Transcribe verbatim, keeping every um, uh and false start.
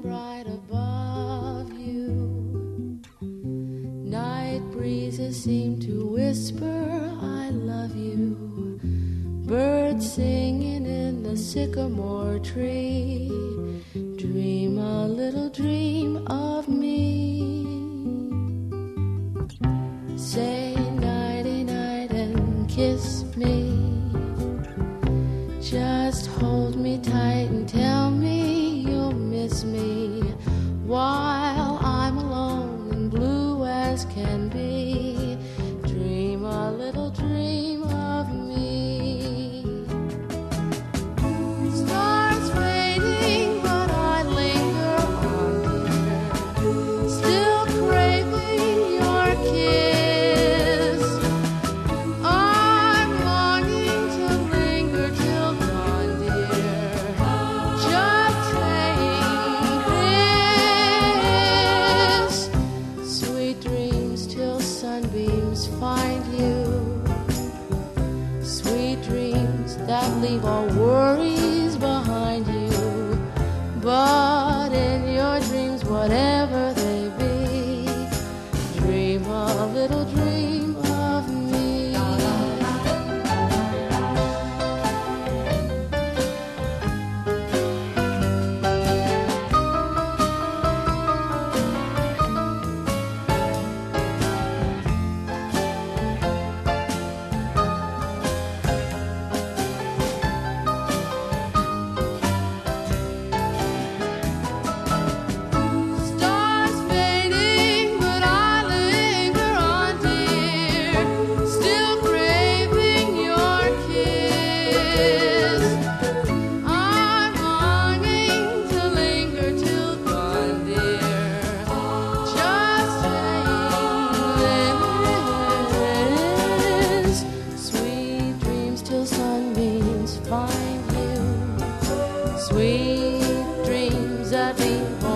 bright above you. Night breezes seem to whisper, I love you. Birds singing in the sycamore tree. Dream a little dream of me. Say nighty-night and kiss me. Just hold me tight and tell me you'll miss me while I'm alone and blue as can be. Dream a little dream of me. Stars fading, but I linger on, dear, still craving your kiss. I'm longing to linger till dawn, dear, just saying this. Sweet dreams till sunbeams find you. Sweet dreams that leave all worries behind you. But in your dreams, whatever they be, dream a little dream of me. Stars fading, but I linger on, dear, still craving your kiss. I'm longing to linger till dawn, dear, just saying this. Sweet dreams till sunbeams find you. Sweet dreams that leave